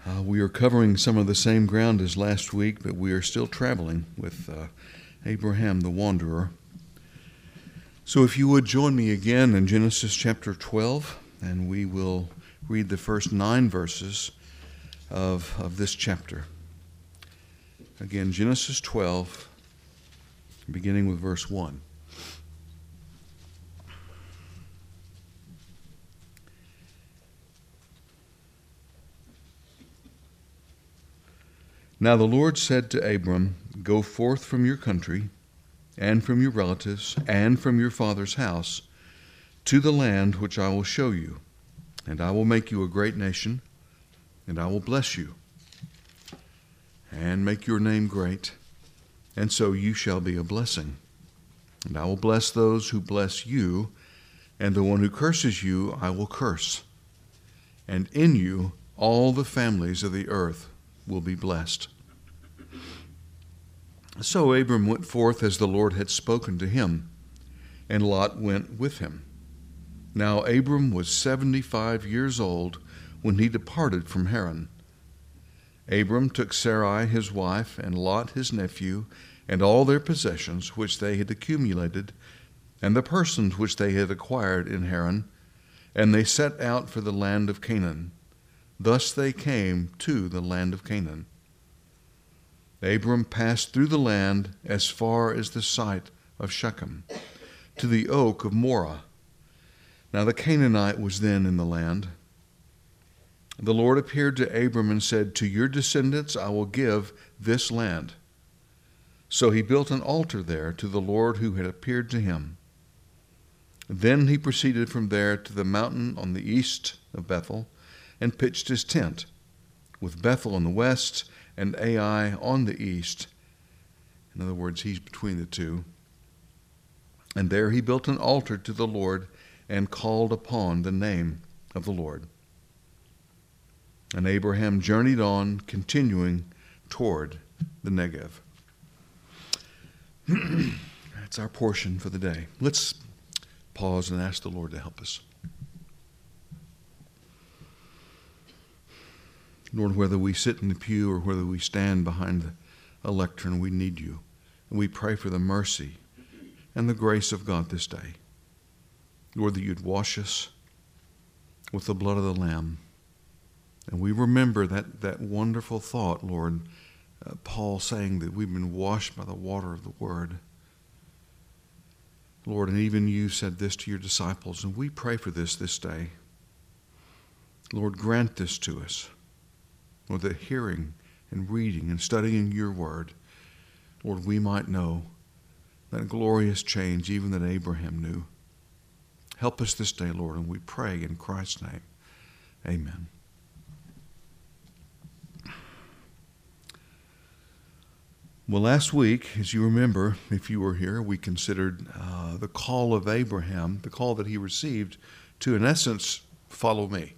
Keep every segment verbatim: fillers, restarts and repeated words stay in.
Uh, we are covering some of the same ground as last week, but we are still traveling with uh, Abraham the Wanderer. So if you would join me again in Genesis chapter twelve, and we will read the first nine verses of, of this chapter. Again, Genesis twelve, beginning with verse one. Now the Lord said to Abram, "Go forth from your country, and from your relatives, and from your father's house, to the land which I will show you, and I will make you a great nation, and I will bless you, and make your name great, and so you shall be a blessing. And I will bless those who bless you, and the one who curses you I will curse. And in you all the families of the earth will be blessed." So Abram went forth as the Lord had spoken to him, and Lot went with him. Now Abram was seventy-five years old when he departed from Haran. Abram took Sarai his wife, and Lot his nephew, and all their possessions which they had accumulated, and the persons which they had acquired in Haran, and they set out for the land of Canaan. Thus they came to the land of Canaan. Abram passed through the land as far as the site of Shechem, to the oak of Moreh. Now the Canaanite was then in the land. The Lord appeared to Abram and said, "To your descendants I will give this land." So he built an altar there to the Lord who had appeared to him. Then he proceeded from there to the mountain on the east of Bethel, and pitched his tent, with Bethel on the west and Ai on the east. In other words, he's between the two. And there he built an altar to the Lord and called upon the name of the Lord. And Abraham journeyed on, continuing toward the Negev. That's our portion for the day. Let's pause and ask the Lord to help us. Lord, whether we sit in the pew or whether we stand behind a lectern, we need you. And we pray for the mercy and the grace of God this day. Lord, that you'd wash us with the blood of the Lamb. And we remember that, that wonderful thought, Lord, uh, Paul saying that we've been washed by the water of the Word. Lord, and even you said this to your disciples, and we pray for this this day. Lord, grant this to us. Lord, that hearing and reading and studying your word, Lord, we might know that glorious change even that Abraham knew. Help us this day, Lord, and we pray in Christ's name. Amen. Well, last week, as you remember, if you were here, we considered uh, the call of Abraham, the call that he received to, in essence, follow me.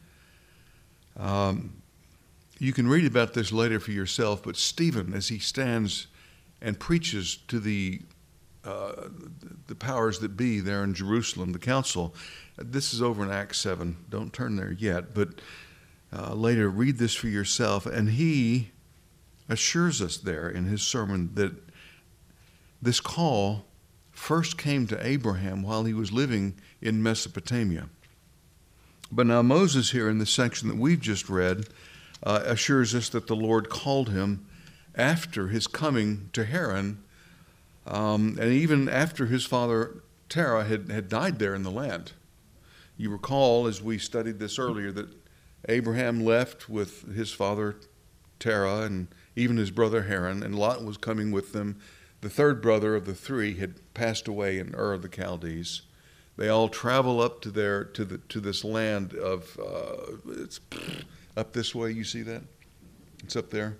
Um, You can read about this later for yourself, but Stephen, as he stands and preaches to the uh, the powers that be there in Jerusalem, the council, this is over in Acts seven. Don't turn there yet, but uh, later read this for yourself. And he assures us there in his sermon that this call first came to Abraham while he was living in Mesopotamia. But now Moses here in the section that we've just read Uh, assures us that the Lord called him after his coming to Haran, um, and even after his father Terah had, had died there in the land. You recall, as we studied this earlier, that Abraham left with his father Terah and even his brother Haran, and Lot was coming with them. The third brother of the three had passed away in Ur of the Chaldees. They all travel up to their to the to this land of uh, it's. Up this way, you see that? It's up there.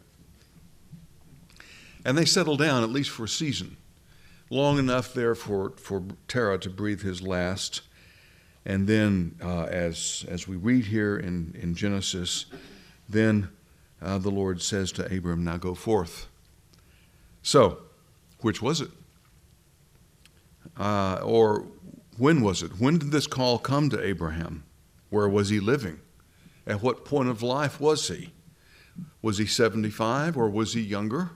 And they settle down, at least for a season. Long enough there for, for Terah to breathe his last. And then, uh, as as we read here in, in Genesis, then uh, the Lord says to Abram, "Now go forth." So, which was it? Uh, or when was it? When did this call come to Abraham? Where was he living? At what point of life was he? Was he seventy-five or was he younger?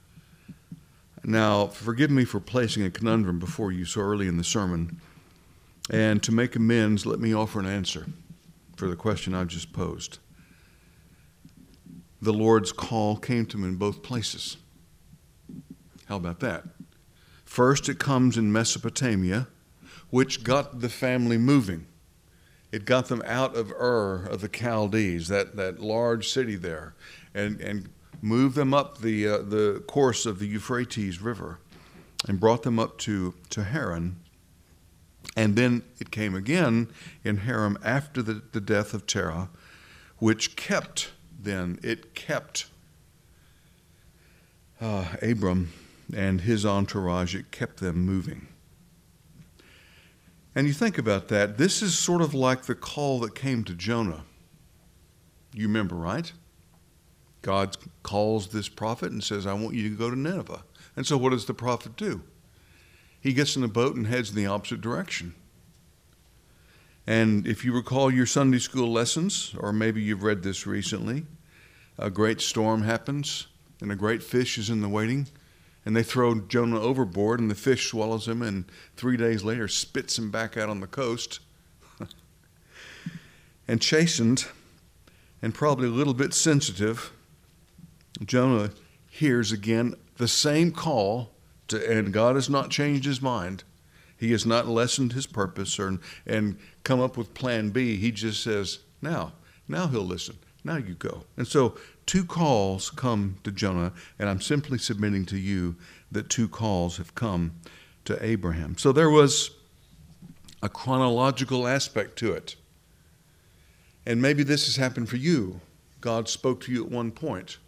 Now, forgive me for placing a conundrum before you so early in the sermon. And to make amends, let me offer an answer for the question I've just posed. The Lord's call came to him in both places. How about that? First, it comes in Mesopotamia, which got the family moving. It got them out of Ur of the Chaldees, that, that large city there, and, and moved them up the, uh, the course of the Euphrates River and brought them up to, to Haran. And then it came again in Haran after the, the death of Terah, which kept then, it kept uh, Abram and his entourage, it kept them moving. And you think about that, this is sort of like the call that came to Jonah. You remember, right? God calls this prophet and says, I want you to go to Nineveh. And so what does the prophet do? He gets in a boat and heads in the opposite direction. And if you recall your Sunday school lessons, or maybe you've read this recently, a great storm happens and a great fish is in the waiting, and they throw Jonah overboard and the fish swallows him and three days later spits him back out on the coast. And chastened and probably a little bit sensitive, Jonah hears again the same call, to, and God has not changed his mind. He has not lessened his purpose or, and come up with plan B. He just says, now, now he'll listen. Now you go. And so two calls come to Jonah, and I'm simply submitting to you that two calls have come to Abraham. So there was a chronological aspect to it. And maybe this has happened for you. God spoke to you at one point.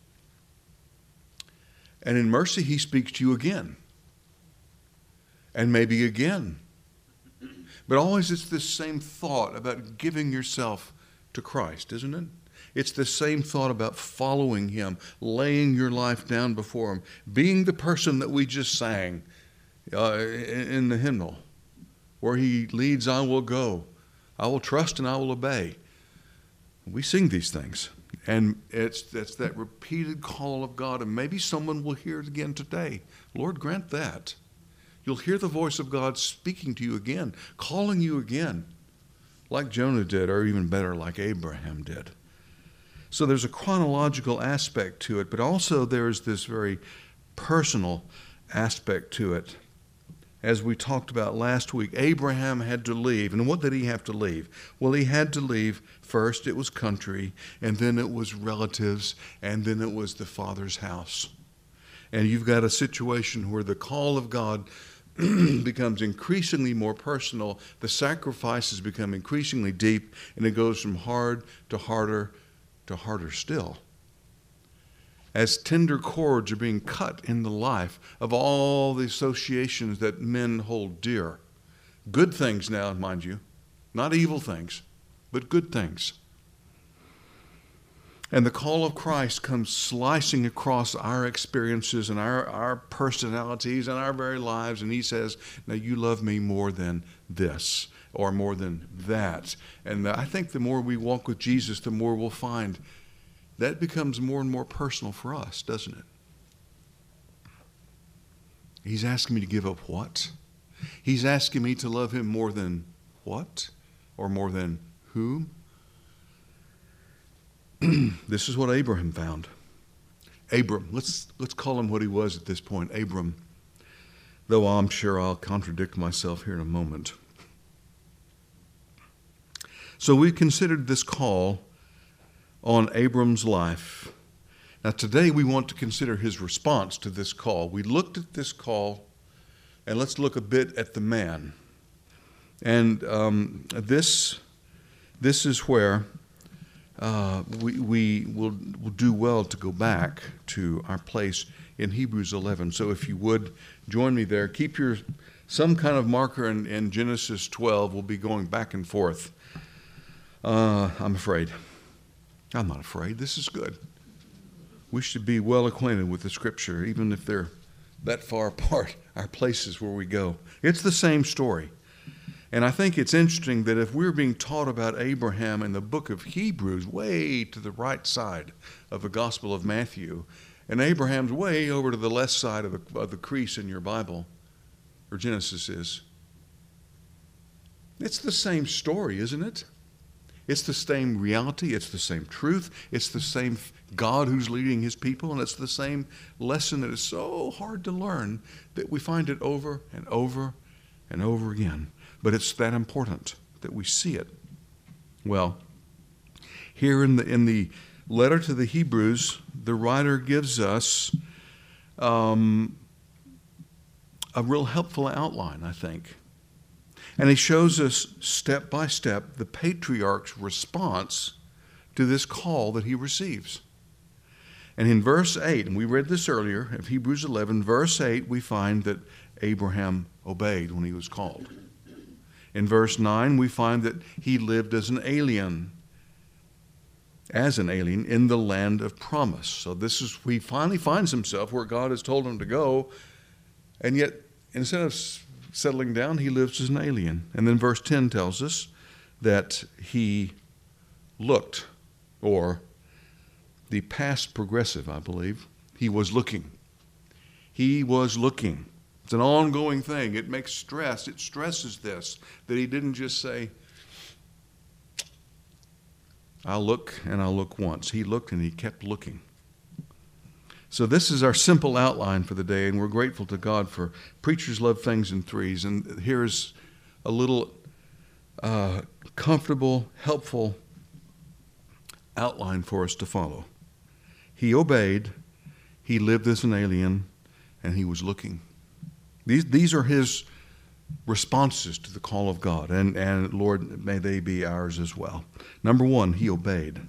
And in mercy, he speaks to you again. And maybe again. But always it's this same thought about giving yourself to Christ, isn't it? It's the same thought about following him, laying your life down before him, being the person that we just sang uh, in the hymnal, where he leads, I will go. I will trust and I will obey. We sing these things. And it's, it's that repeated call of God. And maybe someone will hear it again today. Lord, grant that. You'll hear the voice of God speaking to you again, calling you again, like Jonah did, or even better, like Abraham did. So there's a chronological aspect to it, but also there's this very personal aspect to it. As we talked about last week, Abraham had to leave. And what did he have to leave? Well, he had to leave. First, it was country, and then it was relatives, and then it was the Father's house. And you've got a situation where the call of God becomes increasingly more personal. The sacrifices become increasingly deep, and it goes from hard to harder to harder still. As tender cords are being cut in the life of all the associations that men hold dear. Good things now, mind you. Not evil things, but good things. And the call of Christ comes slicing across our experiences and our, our personalities and our very lives. And he says, now you love me more than this or more than that. And I think the more we walk with Jesus, the more we'll find that becomes more and more personal for us, doesn't it? He's asking me to give up what? He's asking me to love him more than what? Or more than whom? This is what Abraham found. Abram, let's, let's call him what he was at this point, Abram. Though I'm sure I'll contradict myself here in a moment. So we considered this call on Abram's life. Now today we want to consider his response to this call. We looked at this call, and let's look a bit at the man. And um, this, this is where uh, we, we will, will do well to go back to our place in Hebrews eleven. So if you would join me there, keep your some kind of marker in, in Genesis twelve. We'll be going back and forth. Uh, I'm afraid. I'm not afraid. This is good. We should be well acquainted with the Scripture, even if they're that far apart, our places where we go. It's the same story. And I think it's interesting that if we're being taught about Abraham in the book of Hebrews, way to the right side of the Gospel of Matthew, and Abraham's way over to the left side of the, of the crease in your Bible, or Genesis is, it's the same story, isn't it? It's the same reality. It's the same truth. It's the same God who's leading his people. And it's the same lesson that is so hard to learn that we find it over and over and over again. But it's that important that we see it. Well, here in the, in the letter to the Hebrews, the writer gives us um, a real helpful outline, I think. And he shows us step by step the patriarch's response to this call that he receives. And in verse eight, and we read this earlier, of Hebrews eleven, verse eight, we find that Abraham obeyed when he was called. In verse nine, we find that he lived as an alien, as an alien in the land of promise. So this is, he finally finds himself where God has told him to go, and yet instead of settling down, he lives as an alien. And then verse ten tells us that he looked, or the past progressive, I believe, he was looking. He was looking. It's an ongoing thing. It makes stress. It stresses this, that he didn't just say, I'll look and I'll look once. He looked and he kept looking. So this is our simple outline for the day, and we're grateful to God for preachers love things in threes. And here's a little uh, comfortable, helpful outline for us to follow. He obeyed, he lived as an alien, and he was looking. These, these are his responses to the call of God, and, and Lord, may they be ours as well. Number one, he obeyed.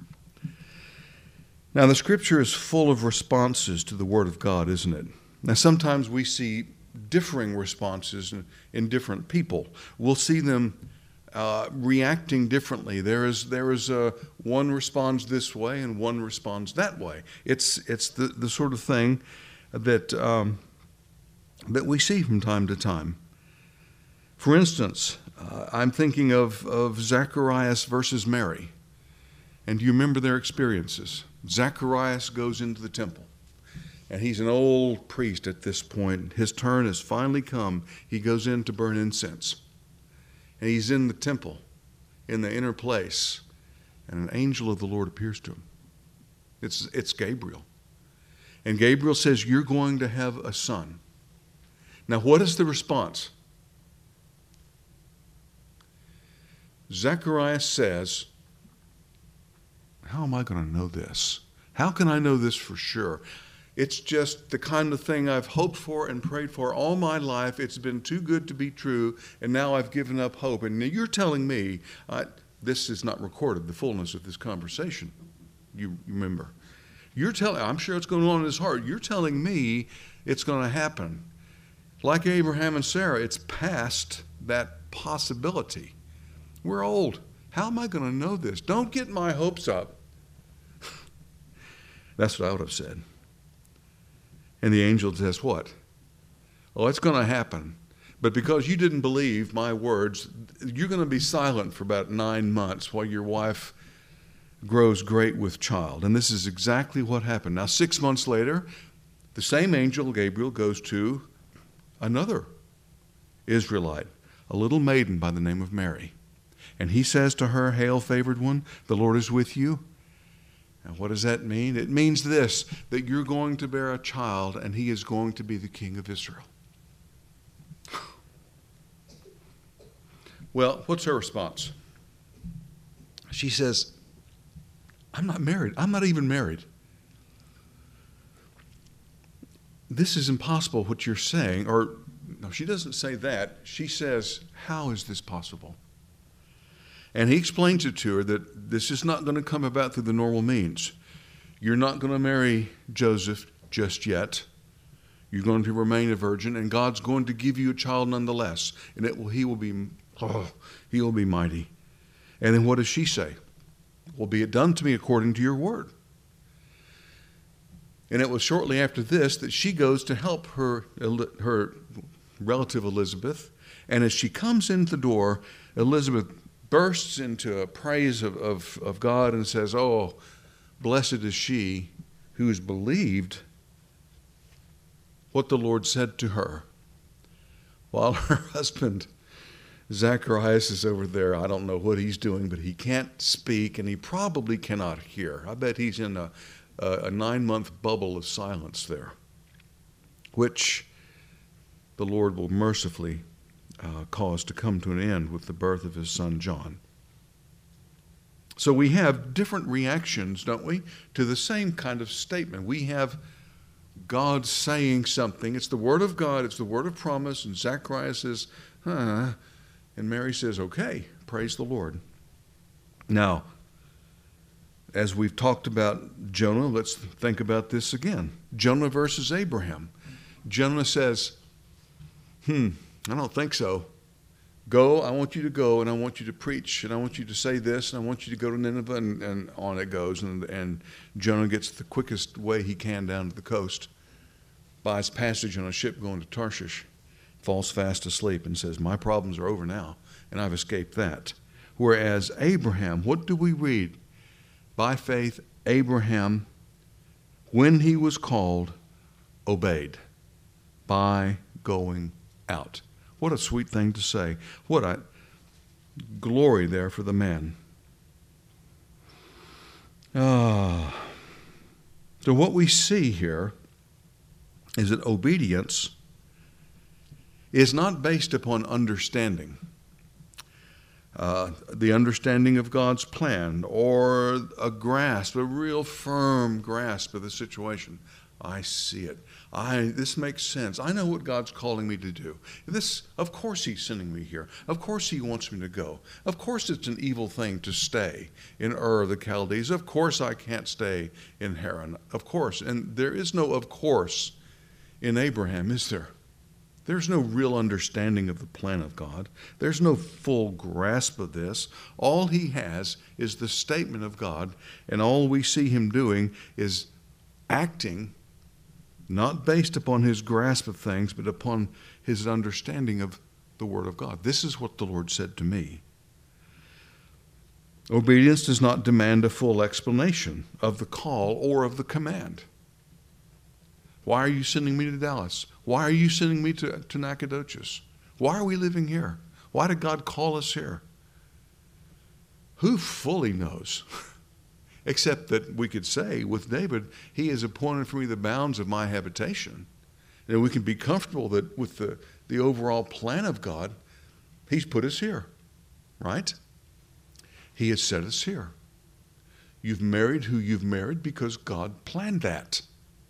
Now, the Scripture is full of responses to the Word of God, isn't it? Now, sometimes we see differing responses in, in different people. We'll see them uh, reacting differently. There is there is a, one responds this way and one responds that way. It's it's the, the sort of thing that um, that we see from time to time. For instance, uh, I'm thinking of, of Zacharias versus Mary. And do you remember their experiences? Zacharias goes into the temple, and he's an old priest at this point. His turn has finally come. He goes in to burn incense, and he's in the temple, in the inner place, and an angel of the Lord appears to him. It's, it's Gabriel. And Gabriel says, you're going to have a son. Now, what is the response? Zacharias says, how am I going to know this? How can I know this for sure? It's just the kind of thing I've hoped for and prayed for all my life. It's been too good to be true, and now I've given up hope. And you're telling me, uh, this is not recorded, the fullness of this conversation. You remember. You're telling, I'm sure it's going on in his heart. You're telling me it's going to happen. Like Abraham and Sarah, it's past that possibility. We're old. How am I going to know this? Don't get my hopes up. That's what I would have said. And the angel says, what? Oh, it's going to happen. But because you didn't believe my words, you're going to be silent for about nine months while your wife grows great with child. And this is exactly what happened. Now, six months later, the same angel, Gabriel, goes to another Israelite, a little maiden by the name of Mary. And he says to her, hail, favored one, the Lord is with you. And what does that mean? It means this, that you're going to bear a child, and he is going to be the king of Israel. Well, what's her response? She says, I'm not married. I'm not even married. This is impossible, what you're saying. Or, no, she doesn't say that. She says, how is this possible? And he explains it to her that this is not going to come about through the normal means. You're not going to marry Joseph just yet. You're going to remain a virgin, and God's going to give you a child nonetheless. And it will, he will be, oh, he will be mighty. And then what does she say? Well, be it done to me according to your word. And it was shortly after this that she goes to help her, her relative Elizabeth, And as she comes into the door, Elizabeth bursts into a praise of, of, of God and says, oh, blessed is she who has believed what the Lord said to her. While her husband, Zacharias, is over there. I don't know what he's doing, but he can't speak and he probably cannot hear. I bet he's in a, a, a nine-month bubble of silence there, which the Lord will mercifully uh, cause to come to an end with the birth of his son John. So we have different reactions, don't we, to the same kind of statement. We have God saying something. It's the word of God. It's the word of promise. And Zacharias says, huh. And Mary says, okay, praise the Lord. Now, as we've talked about Jonah, let's think about this again. Jonah versus Abraham. Jonah says, hmm, I don't think so. Go, I want you to go, and I want you to preach, and I want you to say this, and I want you to go to Nineveh, and, and on it goes. And, and Jonah gets the quickest way he can down to the coast, buys passage on a ship going to Tarshish, falls fast asleep, and says, my problems are over now, and I've escaped that. Whereas Abraham, what do we read? By faith, Abraham, when he was called, obeyed by going out. What a sweet thing to say. What a glory there for the man. Ah. So what we see here is that obedience is not based upon understanding. Uh, the understanding of God's plan or a grasp, a real firm grasp of the situation. I see it. I, this makes sense. I know what God's calling me to do. This, of course he's sending me here. Of course he wants me to go. Of course it's an evil thing to stay in Ur of the Chaldees. Of course I can't stay in Haran. Of course. And there is no of course in Abraham, is there? There's no real understanding of the plan of God. There's no full grasp of this. All he has is the statement of God, and all we see him doing is acting not based upon his grasp of things, but upon his understanding of the Word of God. This is what the Lord said to me. Obedience does not demand a full explanation of the call or of the command. Why are you sending me to Dallas? Why are you sending me to, to Nacogdoches? Why are we living here? Why did God call us here? Who fully knows? Except that we could say with David, he has appointed for me the bounds of my habitation. And we can be comfortable that with the, the overall plan of God, he's put us here, right? He has set us here. You've married who you've married because God planned that.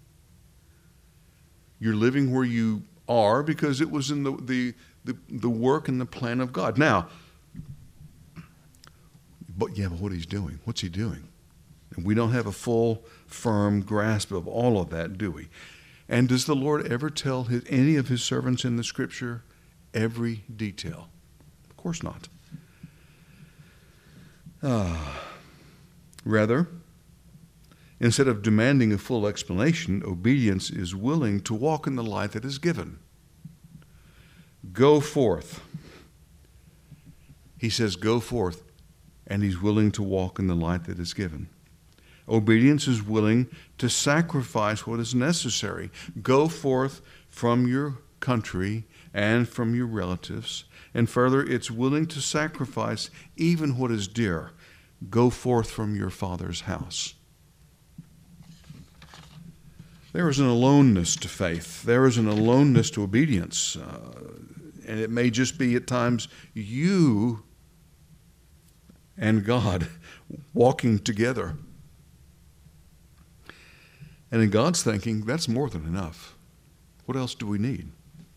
You're living where you are because it was in the, the, the, the work and the plan of God. Now, but yeah, but what he's doing, what's he doing? And we don't have a full, firm grasp of all of that, do we? And does the Lord ever tell his, any of his servants in the Scripture every detail? Of course not. Ah. Rather, instead of demanding a full explanation, obedience is willing to walk in the light that is given. Go forth. He says, go forth, and he's willing to walk in the light that is given. Obedience is willing to sacrifice what is necessary. Go forth from your country and from your relatives. And further, it's willing to sacrifice even what is dear. Go forth from your father's house. There is an aloneness to faith. There is an aloneness to obedience. Uh, and it may just be at times you and God walking together. And in God's thinking, that's more than enough. What else do we need?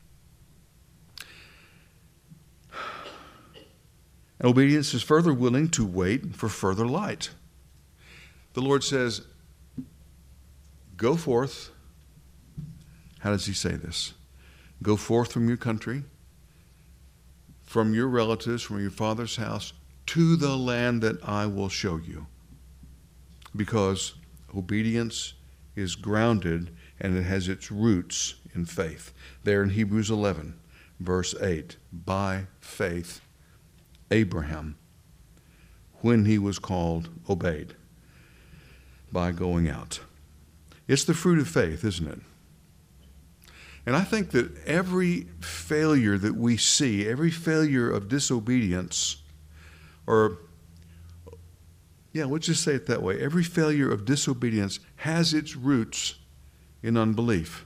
And obedience is further willing to wait for further light. The Lord says, go forth. How does he say this? Go forth from your country, from your relatives, from your father's house, to the land that I will show you. Because obedience is grounded and it has its roots in faith. There in Hebrews eleven, verse eight, by faith, Abraham, when he was called, obeyed by going out. It's the fruit of faith, isn't it? And I think that every failure that we see, every failure of disobedience, or, yeah, let's just say it that way, every failure of disobedience has its roots in unbelief.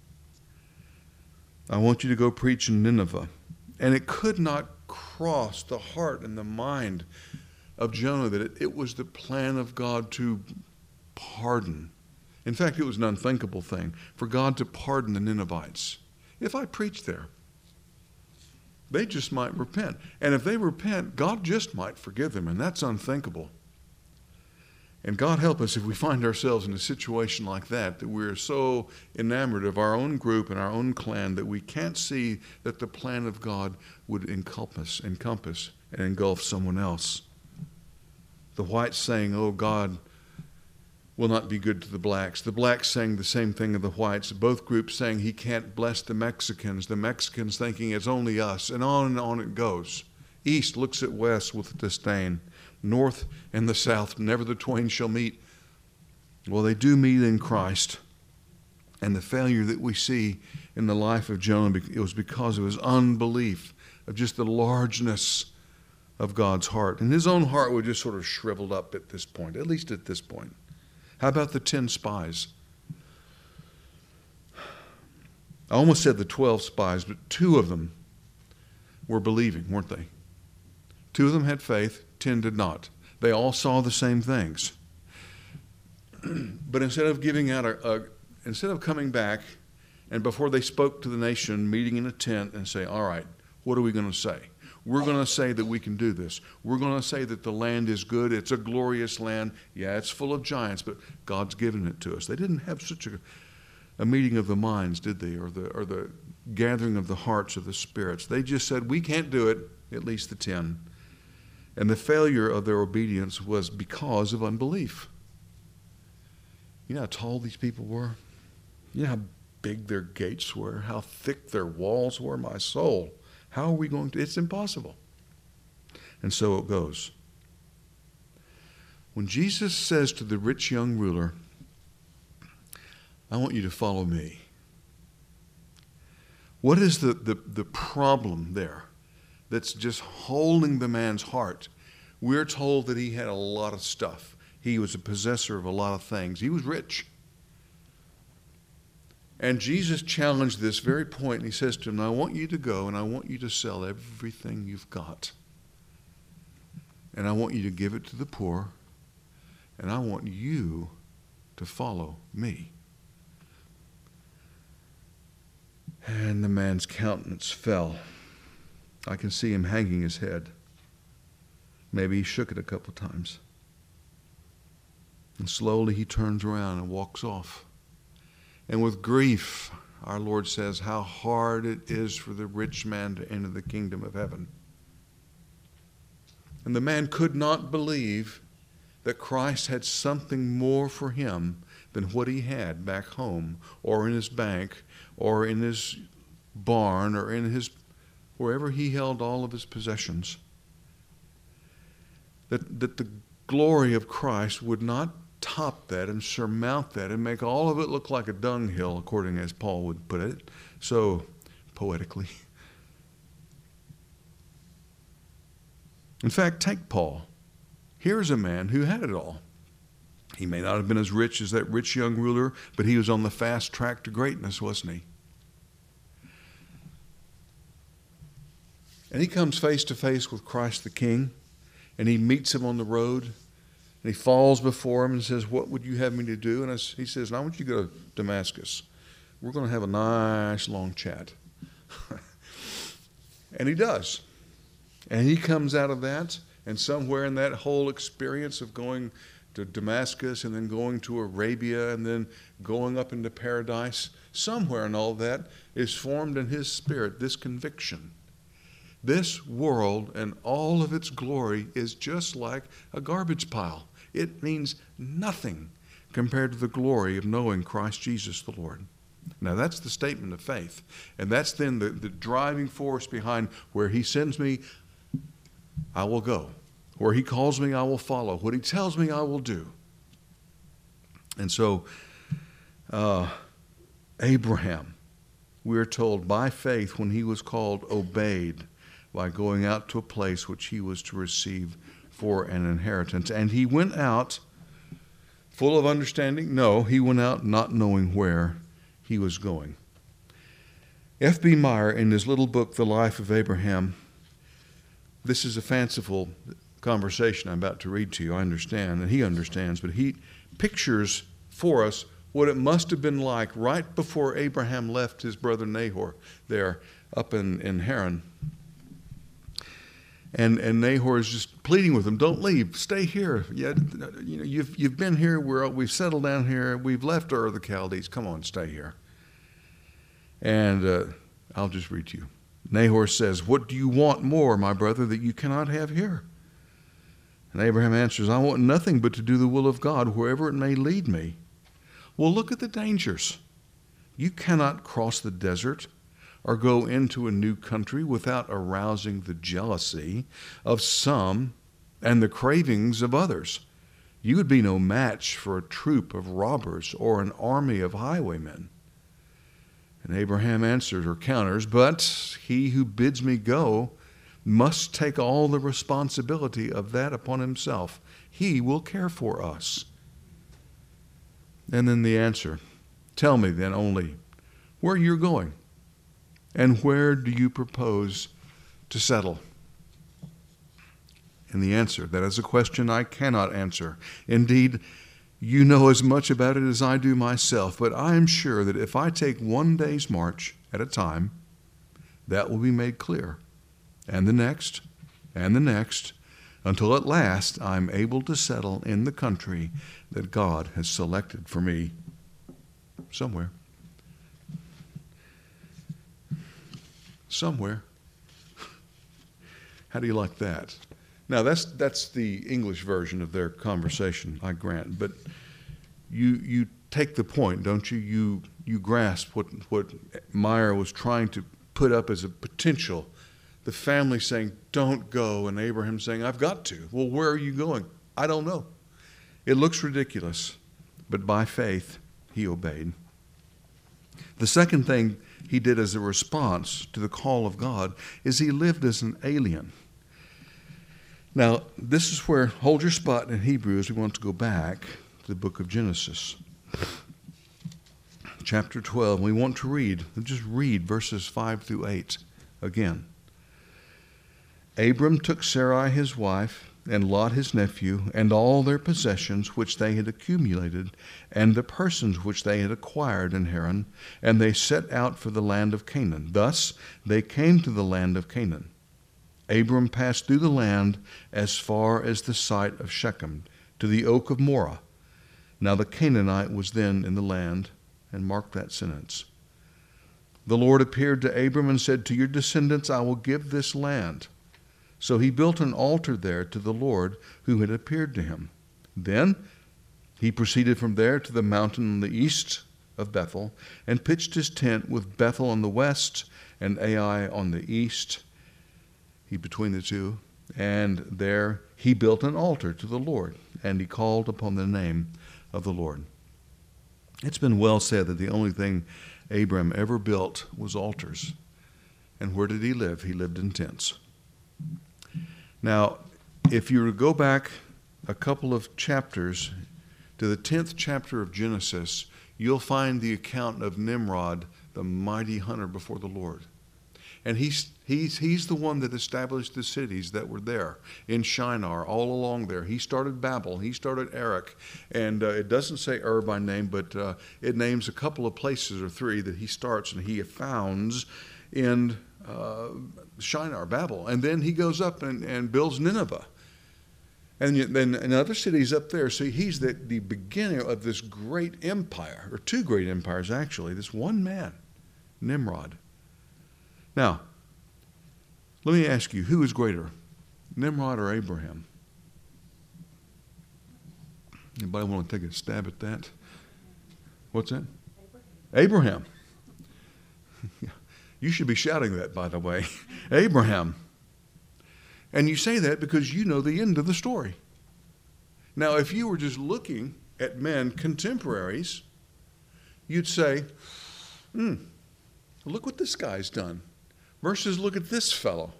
I want you to go preach in Nineveh. And it could not cross the heart and the mind of Jonah that it, it was the plan of God to pardon. In fact, it was an unthinkable thing for God to pardon the Ninevites. If I preach there, they just might repent. And if they repent, God just might forgive them, and that's unthinkable. And God help us if we find ourselves in a situation like that, that we're so enamored of our own group and our own clan that we can't see that the plan of God would encompass, encompass and engulf someone else. The whites saying, oh, God will not be good to the blacks. The blacks saying the same thing of the whites. Both groups saying he can't bless the Mexicans. The Mexicans thinking it's only us. And on and on it goes. East looks at west with disdain. North and the south, never the twain shall meet. Well, they do meet in Christ. And the failure that we see in the life of Jonah, it was because of his unbelief, of just the largeness of God's heart. And his own heart was just sort of shriveled up at this point, at least at this point. How about the ten spies? I almost said the twelve spies, but two of them were believing, weren't they? Two of them had faith, ten did not. They all saw the same things. But instead of giving out a, a, instead of coming back, and before they spoke to the nation, meeting in a tent and say, all right, what are we going to say? We're going to say that we can do this. We're going to say that the land is good. It's a glorious land. Yeah, it's full of giants, but God's given it to us. They didn't have such a, a meeting of the minds, did they? Or the, or the gathering of the hearts of the spirits. They just said, we can't do it, at least the ten. And the failure of their obedience was because of unbelief. You know how tall these people were? You know how big their gates were? How thick their walls were? My soul. How are we going to? It's impossible. And so it goes. When Jesus says to the rich young ruler, I want you to follow me. What is the, the, the problem there that's just holding the man's heart? We're told that he had a lot of stuff. He was a possessor of a lot of things. He was rich. And Jesus challenged this very point, and he says to him, I want you to go, and I want you to sell everything you've got. And I want you to give it to the poor, and I want you to follow me. And the man's countenance fell. I can see him hanging his head. Maybe he shook it a couple times. And slowly he turns around and walks off. And with grief, our Lord says, how hard it is for the rich man to enter the kingdom of heaven. And the man could not believe that Christ had something more for him than what he had back home, or in his bank, or in his barn, or in his wherever he held all of his possessions. That, that the glory of Christ would not top that and surmount that and make all of it look like a dunghill, according as Paul would put it, so poetically. In fact, take Paul. Here's a man who had it all. He may not have been as rich as that rich young ruler, but he was on the fast track to greatness, wasn't he? And he comes face to face with Christ the King, and he meets him on the road, and he falls before him and says, what would you have me to do? And he says, I want you to go to Damascus. We're going to have a nice long chat. And he does. And he comes out of that, and somewhere in that whole experience of going to Damascus and then going to Arabia and then going up into paradise, somewhere in all that is formed in his spirit this conviction. This world and all of its glory is just like a garbage pile. It means nothing compared to the glory of knowing Christ Jesus the Lord. Now that's the statement of faith. And that's then the, the driving force behind where he sends me, I will go. Where he calls me, I will follow. What he tells me, I will do. And so, uh, Abraham, we are told by faith when he was called, obeyed by going out to a place which he was to receive for an inheritance. And he went out full of understanding? No, he went out not knowing where he was going. F B Meyer, in his little book, The Life of Abraham, this is a fanciful conversation I'm about to read to you, I understand, and he understands, but he pictures for us what it must have been like right before Abraham left his brother Nahor there up in, in Haran. And and Nahor is just pleading with him, don't leave, stay here. Yeah, you know, you've you've been here, we're, we've settled down here, we've left Ur of the Chaldees, come on, stay here. And uh, I'll just read to you. Nahor says, what do you want more, my brother, that you cannot have here? And Abraham answers, I want nothing but to do the will of God, wherever it may lead me. Well, look at the dangers. You cannot cross the desert or go into a new country without arousing the jealousy of some and the cravings of others. You would be no match for a troop of robbers or an army of highwaymen. And Abraham answers or counters, but he who bids me go must take all the responsibility of that upon himself. He will care for us. And then the answer, tell me then only where you're going and where do you propose to settle? And the answer, that is a question I cannot answer. Indeed, you know as much about it as I do myself, but I am sure that if I take one day's march at a time, that will be made clear. And the next, and the next, until at last I'm able to settle in the country that God has selected for me somewhere. Somewhere. How do you like that? Now, that's that's the English version of their conversation, I grant. But you you take the point, don't you? You you grasp what what Meyer was trying to put up as a potential. The family saying, don't go, and Abraham saying, I've got to. Well, where are you going? I don't know. It looks ridiculous, but by faith, he obeyed. The second thing he did as a response to the call of God is he lived as an alien. Now, this is where, hold your spot in Hebrews, we want to go back to the book of Genesis. Chapter twelve, we want to read, just read verses five through eight again. Abram took Sarai his wife, and Lot his nephew, and all their possessions which they had accumulated, and the persons which they had acquired in Haran, and they set out for the land of Canaan. Thus they came to the land of Canaan. Abram passed through the land as far as the site of Shechem, to the oak of Moreh. Now the Canaanite was then in the land, and mark that sentence. The Lord appeared to Abram and said, to your descendants I will give this land. So he built an altar there to the Lord who had appeared to him. Then he proceeded from there to the mountain on the east of Bethel, and pitched his tent with Bethel on the west and Ai on the east, he between the two, and there he built an altar to the Lord, and he called upon the name of the Lord. It's been well said that the only thing Abram ever built was altars. And where did he live? He lived in tents. Now, if you were to go back a couple of chapters to the tenth chapter of Genesis, you'll find the account of Nimrod, the mighty hunter before the Lord. And he's, he's, he's the one that established the cities that were there in Shinar, all along there. He started Babel. He started Erech. And uh, it doesn't say Ur by name, but uh, it names a couple of places or three that he starts and he founds in uh, Shinar, Babel. And then he goes up and, and builds Nineveh. And then in other cities up there. So he's the, the beginning of this great empire, or two great empires actually, this one man, Nimrod. Now, let me ask you, who is greater, Nimrod or Abraham? Anybody want to take a stab at that? What's that? Abraham. Abraham. You should be shouting that, by the way. Abraham. And you say that because you know the end of the story. Now, if you were just looking at men, contemporaries, you'd say, hmm, look what this guy's done versus look at this fellow.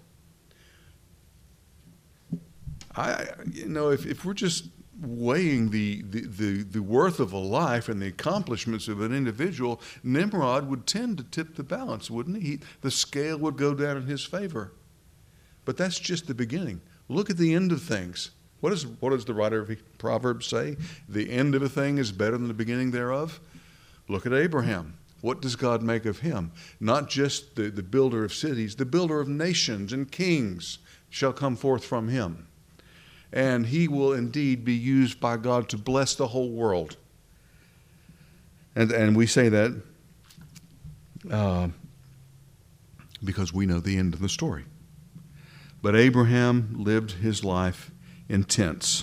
I, you know, if, if we're just weighing the, the, the, the worth of a life and the accomplishments of an individual, Nimrod would tend to tip the balance, wouldn't he? he? The scale would go down in his favor. But that's just the beginning. Look at the end of things. What, is, what does the writer of Proverbs say? The end of a thing is better than the beginning thereof. Look at Abraham. What does God make of him? Not just the, the builder of cities, the builder of nations and kings shall come forth from him. And he will indeed be used by God to bless the whole world. And, and we say that uh, because we know the end of the story. But Abraham lived his life in tents.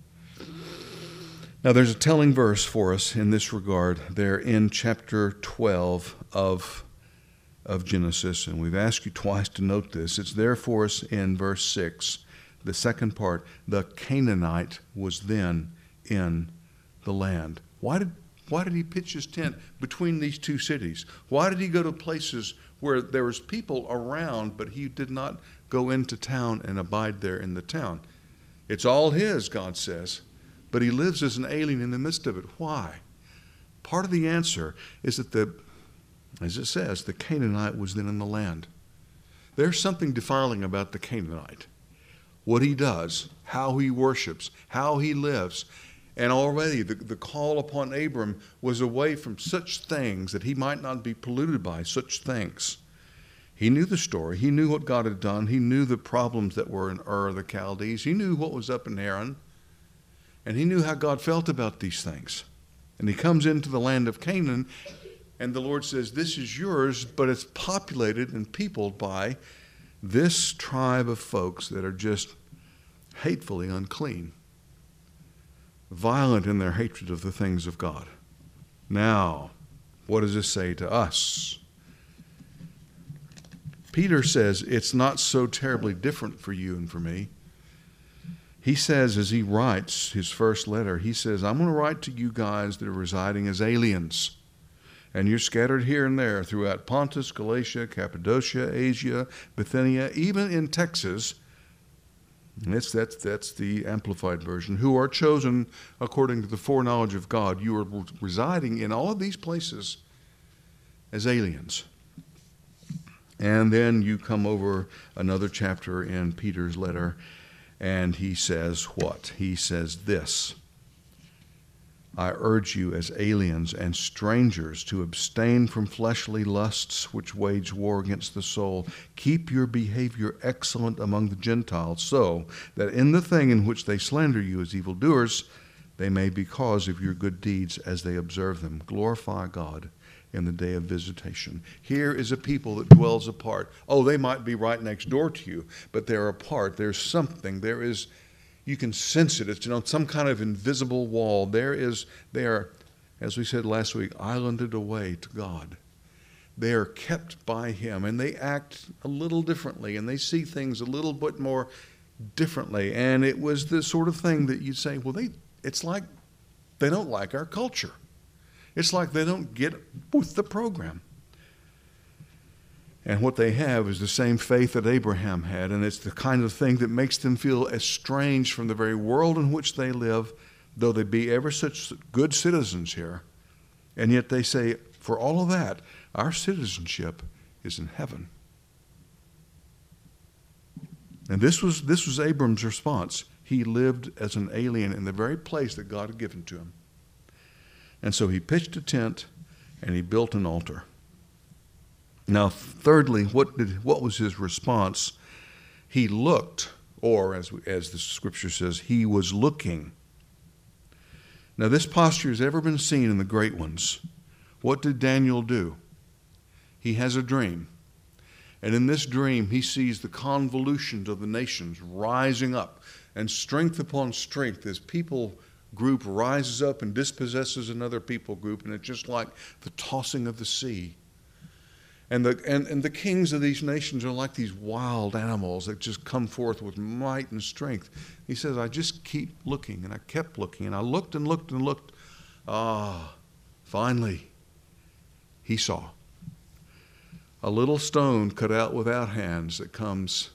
Now there's a telling verse for us in this regard there in chapter twelve of, of Genesis. And we've asked you twice to note this. It's there for us in verse six. The second part, the Canaanite was then in the land. Why did, why did he pitch his tent between these two cities? Why did he go to places where there was people around, but he did not go into town and abide there in the town? It's all his, God says, but he lives as an alien in the midst of it. Why? Part of the answer is that, the, as it says, the Canaanite was then in the land. There's something defiling about the Canaanite. What he does, how he worships, how he lives. And already the, the call upon Abram was away from such things that he might not be polluted by such things. He knew the story. He knew what God had done. He knew the problems that were in Ur of the Chaldees. He knew what was up in Haran. And he knew how God felt about these things. And he comes into the land of Canaan, and the Lord says, this is yours, but it's populated and peopled by this tribe of folks that are just hatefully unclean, violent in their hatred of the things of God. Now, what does this say to us? Peter says it's not so terribly different for you and for me. He says, as he writes his first letter, he says, I'm going to write to you guys that are residing as aliens. And you're scattered here and there throughout Pontus, Galatia, Cappadocia, Asia, Bithynia, even in Texas. And it's, that's, that's the amplified version. Who are chosen according to the foreknowledge of God. You are residing in all of these places as aliens. And then you come over another chapter in Peter's letter, and he says what? He says this. I urge you as aliens and strangers to abstain from fleshly lusts which wage war against the soul. Keep your behavior excellent among the Gentiles, so that in the thing in which they slander you as evildoers, they may be cause of your good deeds as they observe them. Glorify God in the day of visitation. Here is a people that dwells apart. Oh, they might be right next door to you, but they're apart. There's something. There is... You can sense it. It's, you know, some kind of invisible wall. There is, they are, as we said last week, islanded away to God. They are kept by him, and they act a little differently, and they see things a little bit more differently. And it was the sort of thing that you'd say, well, they, it's like they don't like our culture. It's like they don't get with the program. And what they have is the same faith that Abraham had, and it's the kind of thing that makes them feel estranged from the very world in which they live, though they be ever such good citizens here. And yet they say, for all of that, our citizenship is in heaven. And this was, this was Abram's response. He lived as an alien in the very place that God had given to him. And so he pitched a tent, and he built an altar. Now, thirdly, what did what was his response? He looked, or as as the scripture says, he was looking. Now, this posture has ever been seen in the great ones. What did Daniel do? He has a dream. And in this dream, he sees the convolutions of the nations rising up, and strength upon strength as people group rises up and dispossesses another people group, and it's just like the tossing of the sea. And the, and, and the kings of these nations are like these wild animals that just come forth with might and strength. He says, I just keep looking, and I kept looking, and I looked and looked and looked. Ah, finally, he saw a little stone cut out without hands that comes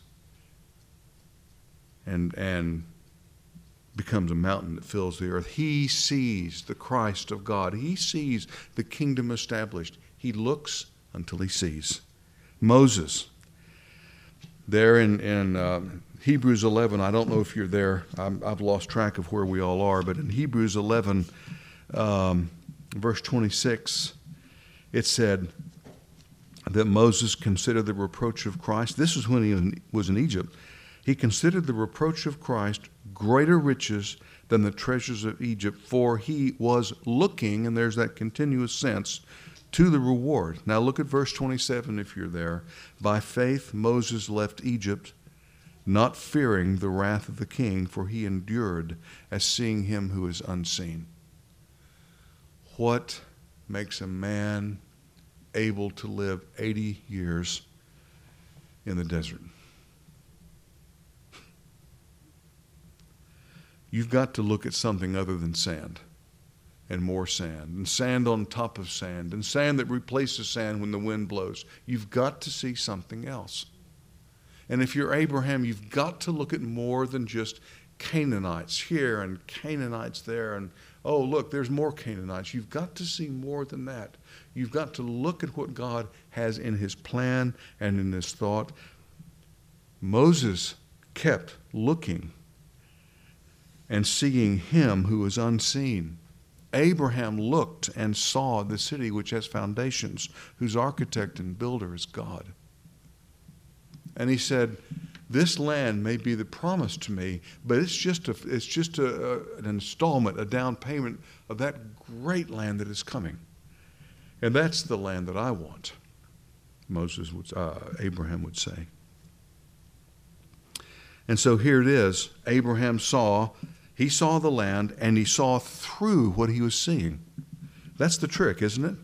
and, and becomes a mountain that fills the earth. He sees the Christ of God. He sees the kingdom established. He looks until he sees. Moses, there in, in uh, Hebrews eleven, I don't know if you're there. I'm, I've lost track of where we all are, but in Hebrews eleven, um, verse twenty-six, it said that Moses considered the reproach of Christ. This is when he was in Egypt. He considered the reproach of Christ greater riches than the treasures of Egypt, for he was looking, and there's that continuous sense, to the reward. Now look at verse twenty-seven if you're there. By faith Moses left Egypt, not fearing the wrath of the king, for he endured as seeing him who is unseen. What makes a man able to live eighty years in the desert? You've got to look at something other than sand. And more sand, and sand on top of sand, and sand that replaces sand when the wind blows. You've got to see something else. And if you're Abraham, you've got to look at more than just Canaanites here and Canaanites there, and oh, look, there's more Canaanites. You've got to see more than that. You've got to look at what God has in his plan and in his thought. Moses kept looking and seeing him who is unseen. Abraham looked and saw the city which has foundations, whose architect and builder is God. And he said, this land may be the promise to me, but it's just a, it's just a, a, an installment, a down payment of that great land that is coming. And that's the land that I want, Moses would, uh, Abraham would say. And so here it is. Abraham saw He saw the land, and he saw through what he was seeing. That's the trick, isn't it?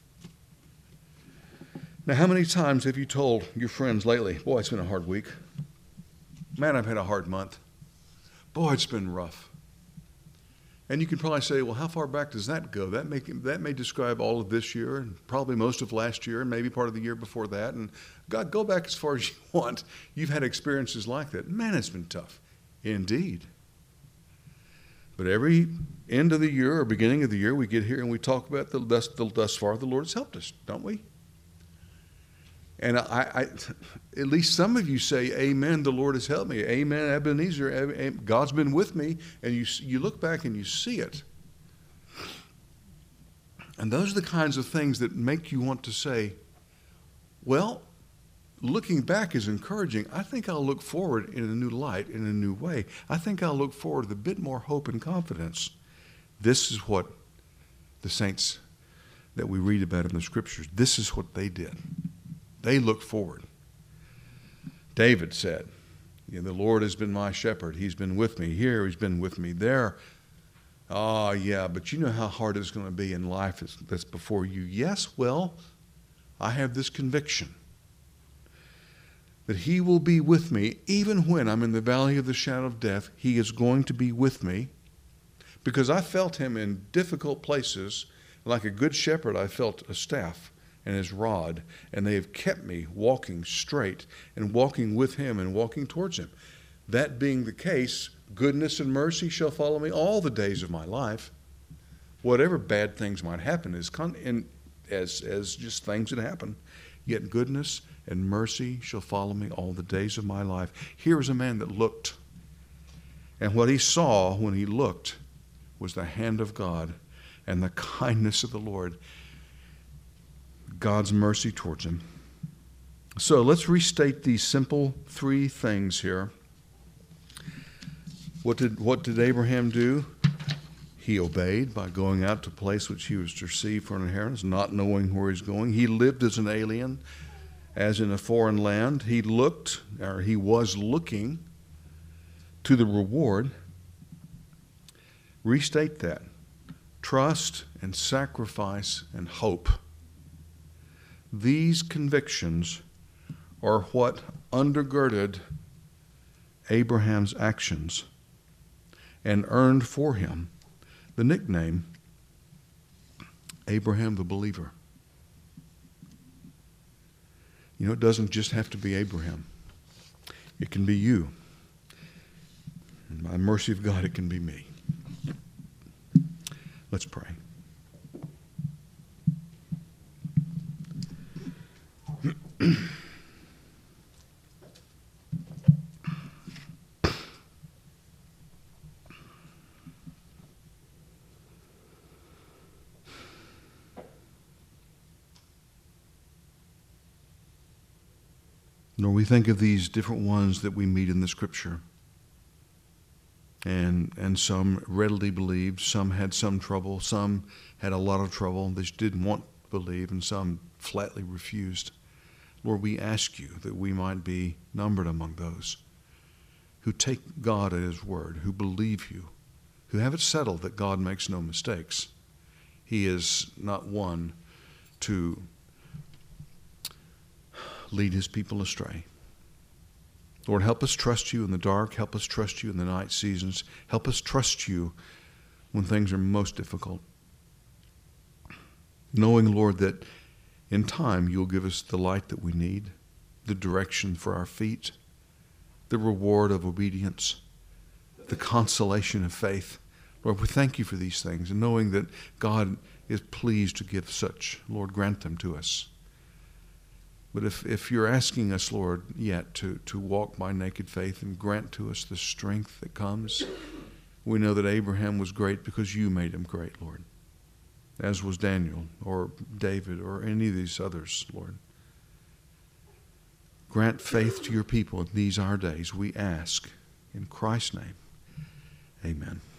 Now, how many times have you told your friends lately, boy, it's been a hard week. Man, I've had a hard month. Boy, it's been rough. And you can probably say, well, how far back does that go? That may, that may describe all of this year, and probably most of last year, and maybe part of the year before that. And God, go back as far as you want. You've had experiences like that. Man, it's been tough. Indeed. But every end of the year or beginning of the year, we get here and we talk about the thus, the, thus far the Lord has helped us, don't we? And I, I, at least some of you say, amen, the Lord has helped me. Amen, Ebenezer, God's been with me. And you, you look back and you see it. And those are the kinds of things that make you want to say, well, looking back is encouraging. I think I'll look forward in a new light, in a new way. I think I'll look forward with a bit more hope and confidence. This is what the saints that we read about in the scriptures, this is what they did. They looked forward. David said, you know, the Lord has been my shepherd. He's been with me here. He's been with me there. Oh, yeah, but you know how hard it's going to be in life that's before you. Yes, well, I have this conviction that he will be with me even when I'm in the valley of the shadow of death. He is going to be with me because I felt him in difficult places. Like a good shepherd, I felt a staff and his rod, and they have kept me walking straight and walking with him and walking towards him. That being the case, goodness and mercy shall follow me all the days of my life. Whatever bad things might happen is con- in, as, as just things that happen, yet goodness and mercy shall follow me all the days of my life. Here is a man that looked, and what he saw when he looked was the hand of God and the kindness of the Lord, God's mercy towards him. So let's restate these simple three things here. What did, what did Abraham do? He obeyed by going out to a place which he was to receive for an inheritance, not knowing where he's going. He lived as an alien, as in a foreign land. He looked, or he was looking to the reward. Restate that. Trust and sacrifice and hope. These convictions are what undergirded Abraham's actions and earned for him the nickname Abraham the Believer. You know, it doesn't just have to be Abraham. It can be you. And by the mercy of God, it can be me. Let's pray. Lord, we think of these different ones that we meet in the Scripture. And and some readily believed, some had some trouble, some had a lot of trouble, they just didn't want to believe, and some flatly refused. Lord, we ask you that we might be numbered among those who take God at his word, who believe you, who have it settled that God makes no mistakes. He is not one to lead his people astray. Lord, help us trust you in the dark. Help us trust you in the night seasons. Help us trust you when things are most difficult. Knowing, Lord, that in time you'll give us the light that we need, the direction for our feet, the reward of obedience, the consolation of faith. Lord, we thank you for these things, and knowing that God is pleased to give such, Lord, grant them to us. But if, if you're asking us, Lord, yet to, to walk by naked faith and grant to us the strength that comes, we know that Abraham was great because you made him great, Lord, as was Daniel or David or any of these others, Lord. Grant faith to your people in these our days, we ask. In Christ's name, amen.